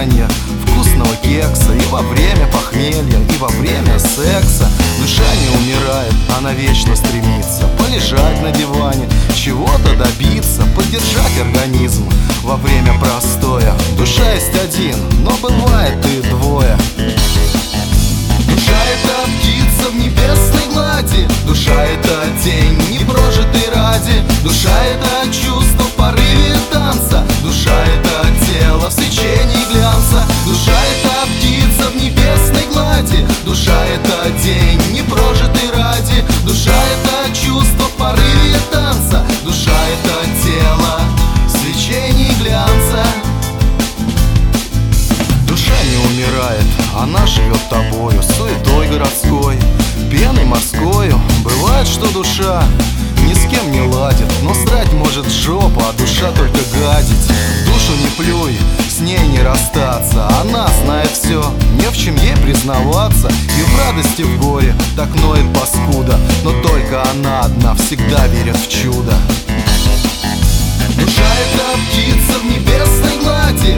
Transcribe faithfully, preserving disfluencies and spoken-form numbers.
ожидания вкусного кекса, и во время похмелья, и во время секса. Душа не умирает, она вечно стремится полежать на диване, чего-то добиться, поддержать организм во время простоя. Душа есть один, но бывает и двое. Душа — это птица в небесной глади, душа — это день, не прожитый ради. Душа — это чувство в порыве танца, душа — это тело в свечении глянца. Душа — это птица в небесной глади, душа — это день, не прожитый ради. Душа — это чувство в порыве танца, душа — это тело в свечении глянца. Душа не умирает, она живет тобою, суетой городской, пеной морскою. Бывает, что душа ни с кем не ладит, но срать может жопа, а душа только гадить. Душу не плюй, с ней не расстаться, она знает все, не в чем ей признаваться. И в радости, в горе так ноет паскуда, но только она одна всегда верит в чудо. Душа — это птица в небесной глади,